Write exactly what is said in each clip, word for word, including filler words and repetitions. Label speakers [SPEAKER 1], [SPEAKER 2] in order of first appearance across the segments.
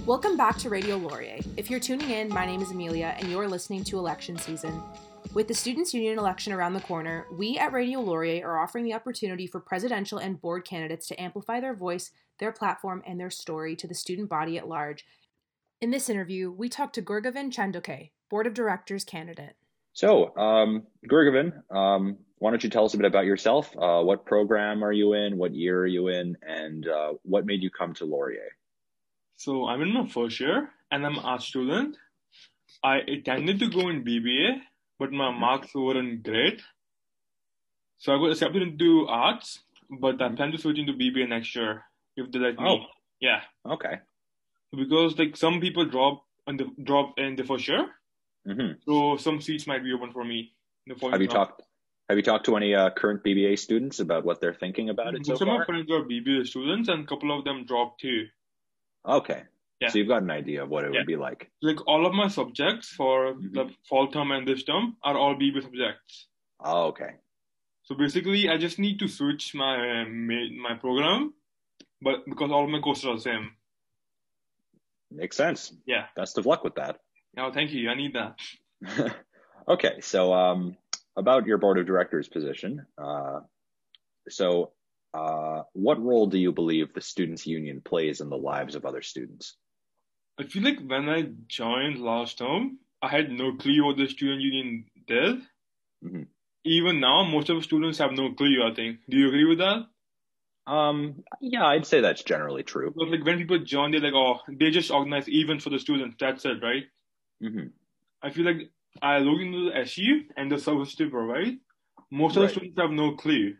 [SPEAKER 1] Welcome back to Radio Laurier. If you're tuning in, my name is Amelia, and you're listening to Election Season. With the Students' Union election around the corner, we at Radio Laurier are offering the opportunity for presidential and board candidates to amplify their voice, their platform, and their story to the student body at large. In this interview, we talked to Gurgavan Chandoke, Board of Directors candidate.
[SPEAKER 2] So, um, Gurgavan, um, why don't you tell us a bit about yourself? Uh, what program are you in? What year are you in? And uh, what made you come to Laurier?
[SPEAKER 3] So I'm in my first year and I'm an art student. I intended to go in B B A, but my marks weren't great. So I got accepted into arts, but I plan to switch into B B A next year if they let me.
[SPEAKER 2] Oh,
[SPEAKER 3] Yeah.
[SPEAKER 2] okay.
[SPEAKER 3] Because like some people drop in the drop in the first year,
[SPEAKER 2] Mm-hmm.
[SPEAKER 3] so some seats might be open for me. In the
[SPEAKER 2] Have you
[SPEAKER 3] round.
[SPEAKER 2] talked? Have you talked to any uh, current B B A students about what they're thinking about it so
[SPEAKER 3] Most of my
[SPEAKER 2] far?
[SPEAKER 3] friends are B B A students, and a couple of them dropped too.
[SPEAKER 2] Okay.
[SPEAKER 3] Yeah.
[SPEAKER 2] So you've got an idea of what it
[SPEAKER 3] Yeah.
[SPEAKER 2] would be like.
[SPEAKER 3] Like all of my subjects for
[SPEAKER 2] Mhm.
[SPEAKER 3] the fall term and this term are all B B A subjects.
[SPEAKER 2] Oh, okay.
[SPEAKER 3] So basically, I just need to switch my uh, ma- my program, but because all of my courses are the same.
[SPEAKER 2] Makes sense.
[SPEAKER 3] Yeah.
[SPEAKER 2] Best of luck with that.
[SPEAKER 3] Oh, thank you. I need that.
[SPEAKER 2] Okay. So, um, about your board of directors position. Uh, so, uh, what role do you believe the Students' Union plays in the lives of other students?
[SPEAKER 3] I feel like when I joined last term, I had no clue what the student union did.
[SPEAKER 2] Mm-hmm.
[SPEAKER 3] Even now, most of the students have no clue, I think. Do you agree with that?
[SPEAKER 2] Um, yeah, I'd say that's generally true.
[SPEAKER 3] Because like when people join, they're like, oh, they just organize events for the students. That's it, right?
[SPEAKER 2] Mm-hmm.
[SPEAKER 3] I feel like I look into the S U and the service they provide. Most of
[SPEAKER 2] Right.
[SPEAKER 3] the students have no clue.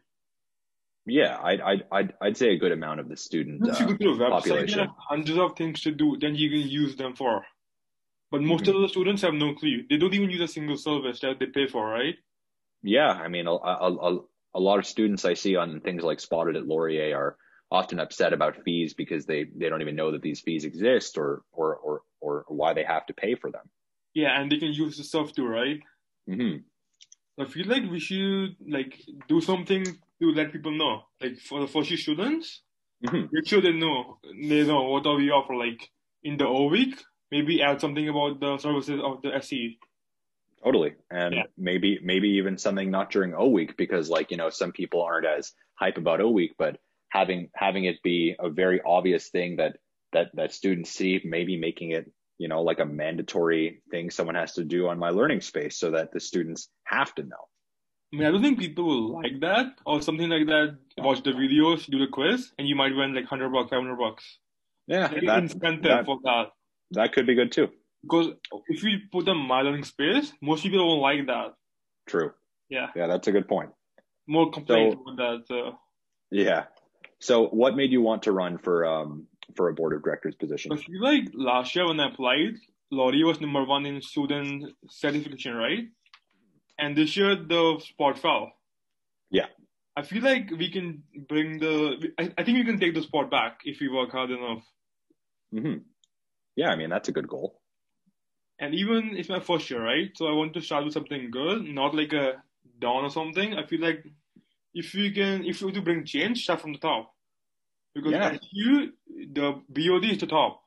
[SPEAKER 2] Yeah, I'd, I'd, I'd, I'd say a good amount of the student
[SPEAKER 3] Once you
[SPEAKER 2] uh,
[SPEAKER 3] go to a website,
[SPEAKER 2] population.
[SPEAKER 3] there are hundreds of things to do, then you can use them for. But most
[SPEAKER 2] Mhm.
[SPEAKER 3] of the students have no clue. They don't even use a single service that they pay for, right?
[SPEAKER 2] Yeah, I mean, a, a, a, a lot of students I see on things like Spotted at Laurier are often upset about fees because they, they don't even know that these fees exist or, or, or, or why they have to pay for them.
[SPEAKER 3] Yeah, and they can use the stuff too, right?
[SPEAKER 2] Mm-hmm.
[SPEAKER 3] I feel like we should like do something to let people know. Like for the first year students,
[SPEAKER 2] Mm-hmm.
[SPEAKER 3] make sure they know they know what are we offer. Like in the O week, maybe add something about the services of the S E.
[SPEAKER 2] Totally. And
[SPEAKER 3] Yeah.
[SPEAKER 2] maybe, maybe even something not during O week, because like, you know, some people aren't as hype about O week, but having, having it be a very obvious thing that, that, that students see, maybe making it, you know, like a mandatory thing someone has to do on My Learning Space so that the students have to know.
[SPEAKER 3] I mean, I don't think people will like that or something like that. Watch the videos, do the quiz, and you might win like hundred bucks, five hundred bucks.
[SPEAKER 2] Yeah,
[SPEAKER 3] Like an
[SPEAKER 2] that,
[SPEAKER 3] incentive
[SPEAKER 2] that,
[SPEAKER 3] for that.
[SPEAKER 2] that could be good too.
[SPEAKER 3] Because if you put them My Learning Space, most people won't like that.
[SPEAKER 2] True.
[SPEAKER 3] Yeah,
[SPEAKER 2] Yeah, that's a good point.
[SPEAKER 3] more complaints
[SPEAKER 2] So-
[SPEAKER 3] about that. So.
[SPEAKER 2] Yeah. So what made you want to run for, um, for a board of directors position?
[SPEAKER 3] I feel like last year when I applied, Laurier was number one in student certification, right? And this year the spot fell.
[SPEAKER 2] Yeah.
[SPEAKER 3] I feel like we can bring the. I, I think we can take the spot back if we work hard enough.
[SPEAKER 2] Mm-hmm. Yeah, I mean, that's a good goal.
[SPEAKER 3] And even it's my first year, right? So I want to start with something good, not like a down or something. I feel like if we can, if we want to bring change, start from the top. Because
[SPEAKER 2] Yeah.
[SPEAKER 3] S U, the B O D is the top.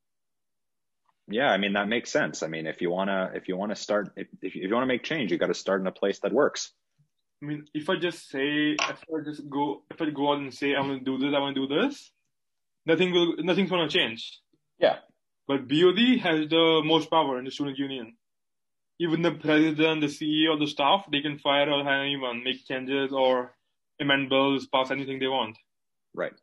[SPEAKER 2] Yeah, I mean, that makes sense. I mean, if you want to, if you want to start, if, if you, if you want to make change, you got to start in a place that works.
[SPEAKER 3] I mean, if I just say, if I just go, if I go out and say, I'm going to do this, I'm going to do this, nothing will, nothing's going to change.
[SPEAKER 2] Yeah.
[SPEAKER 3] But B O D has the most power in the student union. Even the president, the C E O, the staff, they can fire or hire anyone, make changes or amend bills, pass anything they want.
[SPEAKER 2] Right.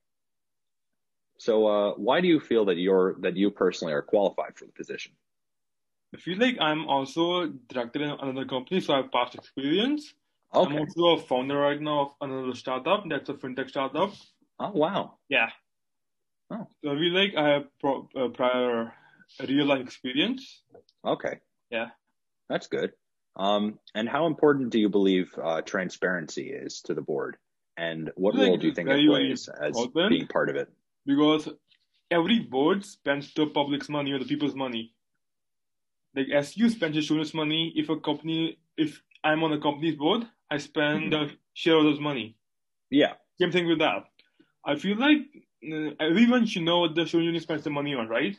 [SPEAKER 2] So, uh, why do you feel that you're, that you personally are qualified for the position?
[SPEAKER 3] I feel like I'm also director in another company, so I have past experience. I'm
[SPEAKER 2] Okay.
[SPEAKER 3] also a founder right now of another startup. That's a fintech startup.
[SPEAKER 2] Oh, wow.
[SPEAKER 3] Yeah.
[SPEAKER 2] Oh.
[SPEAKER 3] So I feel like I have pro- uh, prior real life experience.
[SPEAKER 2] Okay.
[SPEAKER 3] Yeah.
[SPEAKER 2] That's good. Um, and how important do you believe uh, transparency is to the board? And what
[SPEAKER 3] I think
[SPEAKER 2] role do you
[SPEAKER 3] it's
[SPEAKER 2] think
[SPEAKER 3] very,
[SPEAKER 2] it
[SPEAKER 3] very
[SPEAKER 2] plays as
[SPEAKER 3] important.
[SPEAKER 2] being part of it?
[SPEAKER 3] Because every board spends the public's money or the people's money. Like S U spends the students' money. If a company, if I'm on a company's board, I spend the shareholders' money.
[SPEAKER 2] Yeah.
[SPEAKER 3] Same thing with that. I feel like uh, everyone should know what the student union spends the money on, right?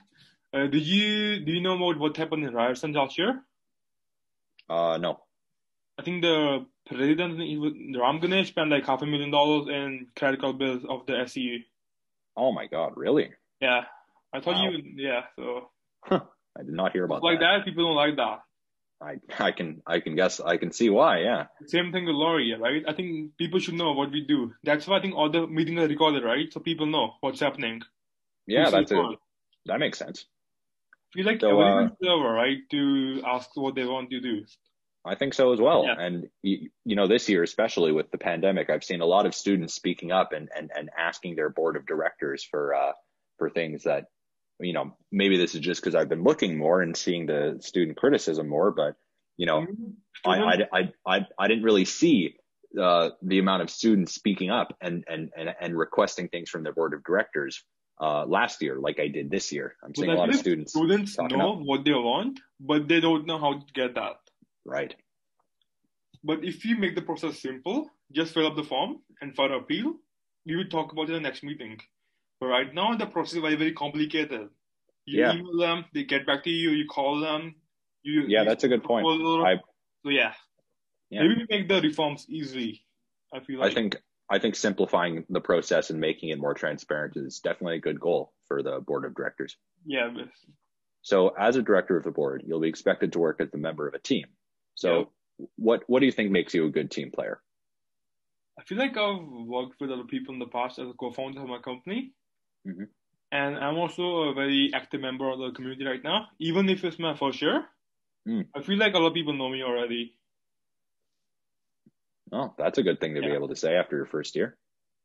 [SPEAKER 3] Uh, did you do you know about what happened in Ryerson last year?
[SPEAKER 2] Uh, no.
[SPEAKER 3] I think the president he was- Ram Ganesh spent like half a million dollars in credit card bills of the S C U.
[SPEAKER 2] Oh my God, really?
[SPEAKER 3] Yeah, I thought you.
[SPEAKER 2] Wow.
[SPEAKER 3] Yeah, so
[SPEAKER 2] Huh. I did not hear
[SPEAKER 3] stuff
[SPEAKER 2] about
[SPEAKER 3] like
[SPEAKER 2] that.
[SPEAKER 3] that, people don't like that.
[SPEAKER 2] I I can I can guess I can see why. Yeah.
[SPEAKER 3] Same thing with Laurier, right? I think people should know what we do. That's why I think all the meetings are recorded, right? So people know what's happening.
[SPEAKER 2] Yeah,
[SPEAKER 3] Who's
[SPEAKER 2] that's a
[SPEAKER 3] involved.
[SPEAKER 2] that makes sense.
[SPEAKER 3] I feel like
[SPEAKER 2] So
[SPEAKER 3] everyone
[SPEAKER 2] uh,
[SPEAKER 3] is clever, right? To ask what they want to do.
[SPEAKER 2] I think so as well.
[SPEAKER 3] Yeah.
[SPEAKER 2] And you, you know, this year, especially with the pandemic, I've seen a lot of students speaking up and and, and asking their board of directors for uh for things that, you know, maybe this is just because I've been looking more and seeing the student criticism more, but you know,
[SPEAKER 3] Mhm.
[SPEAKER 2] I I,
[SPEAKER 3] Students,
[SPEAKER 2] I, I, I didn't really see uh, the amount of students speaking up and, and, and, and requesting things from their board of directors uh, last year, like I did this year. I'm
[SPEAKER 3] but
[SPEAKER 2] seeing a
[SPEAKER 3] I
[SPEAKER 2] lot
[SPEAKER 3] feel
[SPEAKER 2] of
[SPEAKER 3] like
[SPEAKER 2] students
[SPEAKER 3] students
[SPEAKER 2] talking
[SPEAKER 3] know
[SPEAKER 2] up.
[SPEAKER 3] what they want, but they don't know how to get that.
[SPEAKER 2] Right.
[SPEAKER 3] But if you make the process simple, just fill up the form and file an appeal, we will talk about it in the next meeting. But right now, the process is very, very complicated. You
[SPEAKER 2] Yeah.
[SPEAKER 3] email them, they get back to you, you call them, you,
[SPEAKER 2] Yeah,
[SPEAKER 3] you
[SPEAKER 2] that's a good point.
[SPEAKER 3] proposal.
[SPEAKER 2] I,
[SPEAKER 3] So yeah,
[SPEAKER 2] yeah,
[SPEAKER 3] maybe we make the reforms easy. I feel
[SPEAKER 2] I
[SPEAKER 3] like.
[SPEAKER 2] think, I think simplifying the process and making it more transparent is definitely a good goal for the board of directors.
[SPEAKER 3] Yeah, but,
[SPEAKER 2] So as a director of the board, you'll be expected to work as a member of a team. So
[SPEAKER 3] yeah.
[SPEAKER 2] what, what do you think makes you a good team player?
[SPEAKER 3] I feel like I've worked with other people in the past as a co-founder of my company.
[SPEAKER 2] Mm-hmm.
[SPEAKER 3] And I'm also a very active member of the community right now. Even if it's my first year,
[SPEAKER 2] Mm.
[SPEAKER 3] I feel like a lot of people know me already.
[SPEAKER 2] Oh, that's a good thing to
[SPEAKER 3] Yeah.
[SPEAKER 2] be able to say after your first year.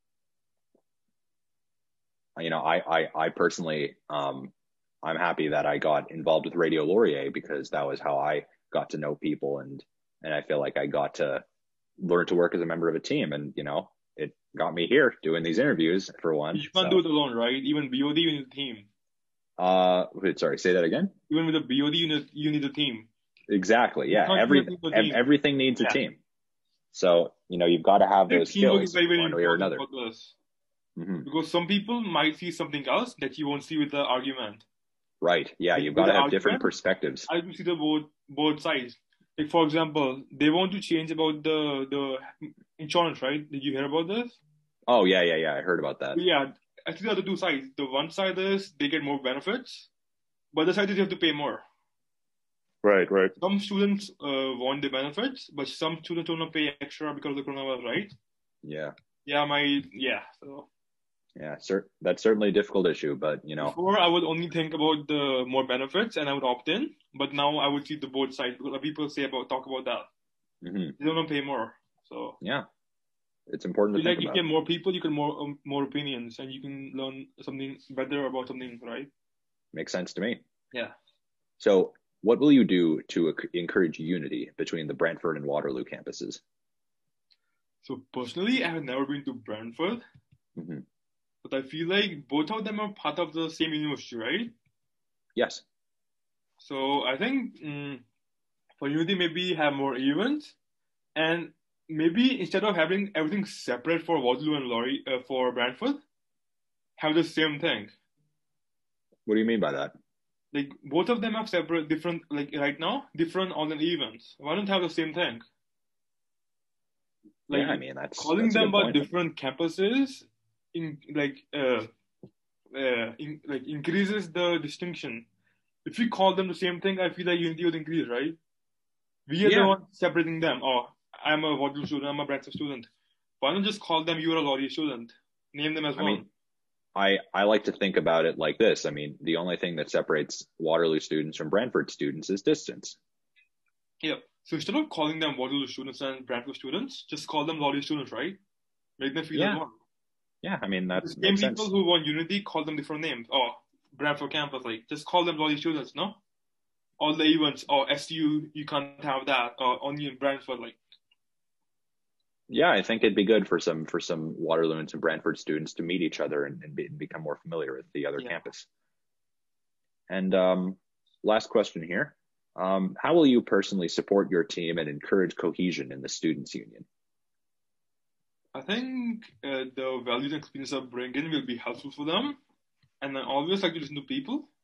[SPEAKER 2] You know, I, I, I personally, um, I'm happy that I got involved with Radio Laurier because that was how I got to know people, and, and I feel like I got to learn to work as a member of a team, and, you know, it got me here doing these interviews for one.
[SPEAKER 3] You can't
[SPEAKER 2] so.
[SPEAKER 3] do it alone, right? Even B O D, you need a team.
[SPEAKER 2] Uh, wait, sorry, say that again.
[SPEAKER 3] Even with a B O D, you need, you need a team.
[SPEAKER 2] Exactly. Yeah.
[SPEAKER 3] can't
[SPEAKER 2] Every,
[SPEAKER 3] do it with a
[SPEAKER 2] ev-
[SPEAKER 3] team.
[SPEAKER 2] everything needs
[SPEAKER 3] Yeah.
[SPEAKER 2] a team. So, you know, you've got to have
[SPEAKER 3] I think
[SPEAKER 2] those
[SPEAKER 3] teamwork is
[SPEAKER 2] skills
[SPEAKER 3] very, very
[SPEAKER 2] one way or
[SPEAKER 3] important
[SPEAKER 2] another.
[SPEAKER 3] for this.
[SPEAKER 2] Mhm.
[SPEAKER 3] Because some people might see something else that you won't see with the argument.
[SPEAKER 2] Right. Yeah.
[SPEAKER 3] Like,
[SPEAKER 2] You've
[SPEAKER 3] with
[SPEAKER 2] got to
[SPEAKER 3] the
[SPEAKER 2] have different
[SPEAKER 3] argument,
[SPEAKER 2] perspectives.
[SPEAKER 3] I do see the both both sides. Like for example, they want to change about the the insurance, right? Did you hear about this?
[SPEAKER 2] Oh, yeah, yeah, yeah. I heard about that.
[SPEAKER 3] Yeah, I see the other two sides. The one side is they get more benefits, but the side is you have to pay more.
[SPEAKER 2] Right, right.
[SPEAKER 3] Some students uh, want the benefits, but some students don't want to pay extra because of the coronavirus, right?
[SPEAKER 2] Yeah.
[SPEAKER 3] Yeah, my yeah. So
[SPEAKER 2] Yeah, cer- that's certainly a difficult issue, but you know,
[SPEAKER 3] before I would only think about the more benefits and I would opt in, but now I would see the both sides because people say about talk about that.
[SPEAKER 2] hmm
[SPEAKER 3] They don't want to pay more, so
[SPEAKER 2] yeah, it's important to
[SPEAKER 3] like
[SPEAKER 2] think
[SPEAKER 3] if
[SPEAKER 2] about.
[SPEAKER 3] you have more people, you can more um, more opinions and you can learn something better about something, right?
[SPEAKER 2] Makes sense to me.
[SPEAKER 3] Yeah.
[SPEAKER 2] So, what will you do to ac- encourage unity between the Brantford and Waterloo campuses?
[SPEAKER 3] So personally, I have never been to Brantford,
[SPEAKER 2] hmm
[SPEAKER 3] but I feel like both of them are part of the same university, right?
[SPEAKER 2] Yes.
[SPEAKER 3] So I think mm, for Unity, maybe have more events, and maybe instead of having everything separate for Waterloo and Laurie uh, for Brantford, have the same thing.
[SPEAKER 2] What do you mean by that?
[SPEAKER 3] Like both of them have separate, different. Like right now, different online events. Why don't have the same thing? Like
[SPEAKER 2] yeah, I mean that's
[SPEAKER 3] calling
[SPEAKER 2] that's a
[SPEAKER 3] them
[SPEAKER 2] good
[SPEAKER 3] about
[SPEAKER 2] point.
[SPEAKER 3] different campuses, in like uh, uh, in, like increases the distinction. If we call them the same thing, I feel like unity would increase, right? We are the
[SPEAKER 2] Yeah.
[SPEAKER 3] ones separating them. Oh, I'm a Waterloo student, I'm a Brantford student. Why not just call them you're a Laurier student? Name them as
[SPEAKER 2] I
[SPEAKER 3] one.
[SPEAKER 2] mean, I I like to think about it like this. I mean, the only thing that separates Waterloo students from Brantford students is distance.
[SPEAKER 3] Yeah. So instead of calling them Waterloo students and Brantford students, just call them Laurier students, right? Make them feel
[SPEAKER 2] Yeah.
[SPEAKER 3] as one.
[SPEAKER 2] Yeah, I mean that
[SPEAKER 3] The same
[SPEAKER 2] makes
[SPEAKER 3] people
[SPEAKER 2] sense.
[SPEAKER 3] who want unity call them different names. Oh, Brantford campus, like just call them Laurier students, no? All the events, or S U, you can't have that, or only in Brantford, like.
[SPEAKER 2] Yeah, I think it'd be good for some for some Waterloo and some Brantford students to meet each other and, and, be, and become more familiar with the other
[SPEAKER 3] Yeah.
[SPEAKER 2] campus. And um, last question here. Um, how will you personally support your team and encourage cohesion in the students' union?
[SPEAKER 3] I think uh, the values and experience of bringing will be helpful for them, and I always like to listen to people.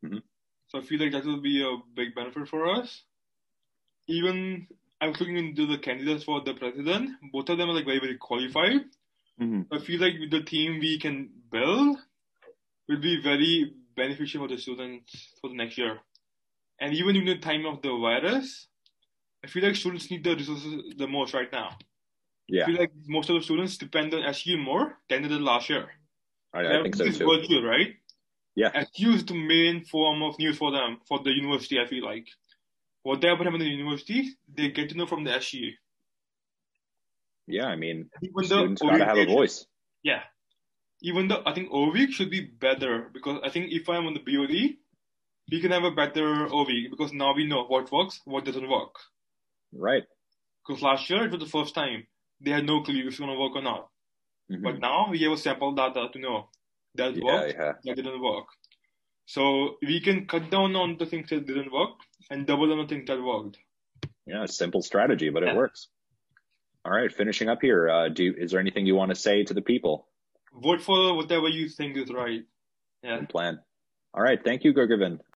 [SPEAKER 2] Mm-hmm.
[SPEAKER 3] So I feel like that will be a big benefit for us. Even I was looking into the candidates for the president. Both of them are like very, very qualified.
[SPEAKER 2] Mm-hmm.
[SPEAKER 3] I feel like with the team we can build will be very beneficial for the students for the next year. And even in the time of the virus, I feel like students need the resources the most right now.
[SPEAKER 2] Yeah,
[SPEAKER 3] I feel like most of the students depend on S U more than they did last year.
[SPEAKER 2] I, I think so
[SPEAKER 3] It's
[SPEAKER 2] too.
[SPEAKER 3] virtual, right?
[SPEAKER 2] Yeah.
[SPEAKER 3] S U is the main form of news for them, for the university, I feel like. Whatever happens in the university, they get to know from the S U.
[SPEAKER 2] Yeah, I mean,
[SPEAKER 3] Even
[SPEAKER 2] students
[SPEAKER 3] the
[SPEAKER 2] got to have a voice.
[SPEAKER 3] Yeah. Even though I think O week should be better, because I think if I'm on the B O D, we can have a better O week, because now we know what works, what doesn't work.
[SPEAKER 2] Right.
[SPEAKER 3] Because last year, it was the first time. They had no clue if it's going to work or not.
[SPEAKER 2] Mm-hmm.
[SPEAKER 3] But now we have a sample data to know that
[SPEAKER 2] Yeah,
[SPEAKER 3] worked,
[SPEAKER 2] yeah.
[SPEAKER 3] that didn't work. So we can cut down on the things that didn't work and double on the things that worked.
[SPEAKER 2] Yeah, simple strategy, but
[SPEAKER 3] Yeah.
[SPEAKER 2] it works. All right, finishing up here. Uh, do is there anything you want to say to the people?
[SPEAKER 3] Vote for whatever you think is right. Yeah.
[SPEAKER 2] Good plan. All right, thank you, Gurgavan.